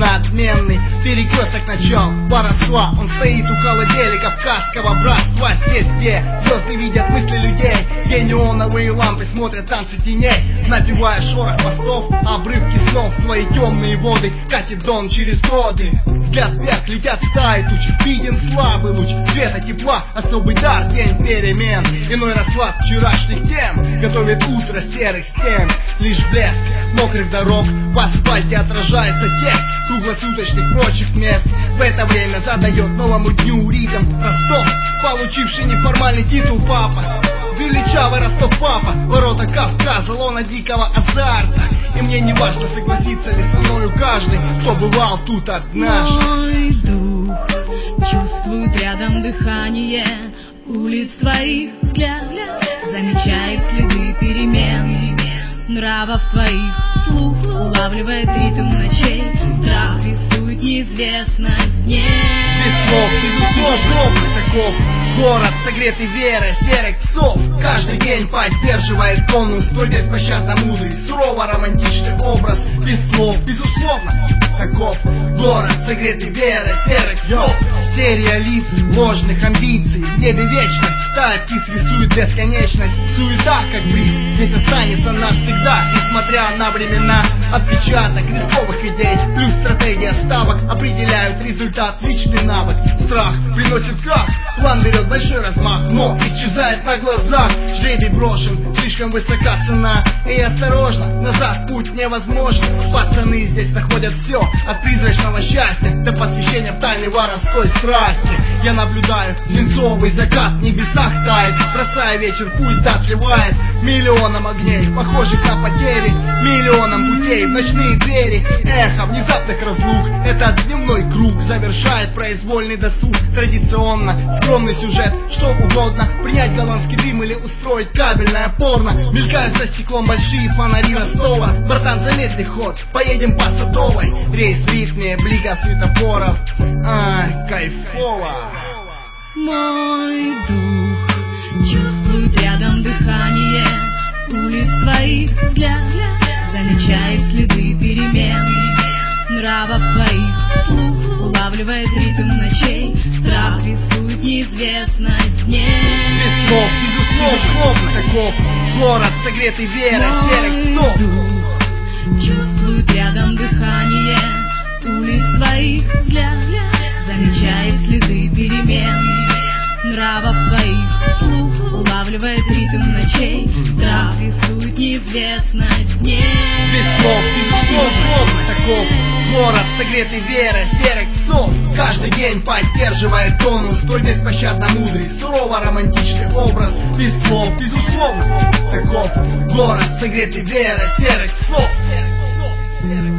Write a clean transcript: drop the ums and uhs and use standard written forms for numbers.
надменный. Перекресток начал воровства. Он стоит у колыбели кавказского братства. Здесь, где звезды видят мысли людей, где неоновые лампы смотрят танцы теней, напевая шорох постов, обрывки снов. Свои темные воды катит дон через годы. Взгляд вверх, летят стаи туч, виден слабый луч света, тепла, особый дар, день перемен. Иной расклад вчерашних тем готовит утро серых стен. Лишь блеск мокрых дорог в асфальте отражается текст круглосуточных прочих мест. В это время задает новому дню ритм Ростов, получивший неформальный титул папа. Величавый Ростов папа, ворота Кавказа, лона дикого азарта. И мне не важно, согласится ли со мною каждый, кто бывал тут однажды. Мой дух чувствует рядом дыхание улиц твоих, взгляд замечает следы перемен нравов твоих, слух улавливает ритм ночей, страх рисует неизвестность дней. Без слов, безусловно, таков город, согретый верой серых псов. Каждый день поддерживает тонус, твой беспощадно мудрый, сурово романтичный образ. Без слов, безусловно, таков город, согретый верой серых псов. Серия лиц, ложных амбиций, в небе вечность, стая птиц рисует бесконечность. Суета, как бриз, здесь останется навсегда, несмотря на времена. Отпечаток рисковых идей плюс стратегия ставок определяют результат, личный навык. Страх приносит крах, план берет большой размах, но исчезает на глазах. Жребий брошен, слишком высока цена, и осторожно, назад путь невозможен. Пацаны здесь находят все, от призрачного счастья до посвящения в тайны воровской страсти. Я наблюдаю свинцовый закат, в небесах тает, бросая вечер, пусть отливает миллионом огней, похожих на потери, миллионом путей в ночные двери. Эхо внезапных разлук, этот дневной круг завершает произвольный досуг. Традиционно скромный сюжет, что угодно, принять голландский дым или устроить кабельное порно. Мелькают за стеклом большие фонари Ростова. Братан, замедли ход, поедем по Садовой. Рейс в ритме, блика светофоров. Ай, кайфово. Мой дух чувствует рядом дыхание улиц твоих, взгляд замечает следы перемен нравов твоих, слух улавливает ритм ночей, страх рисует неизвестность дней. Без слов, безусловно, таков город, согретый верой серых псов. Дух чувствует рядом дыхание улиц твоих, взгляд замечает следы перемен нравов твоих, слух улавливает ритм ночей, страх рисует неизвестность дней. Без слов, безусловно, таков город, согретый верой серых псов. Каждый день поддерживает тонус, твой беспощадно мудрый, сурово романтичный образ. Без слов, безусловно, таков город, согретый верой серых псов.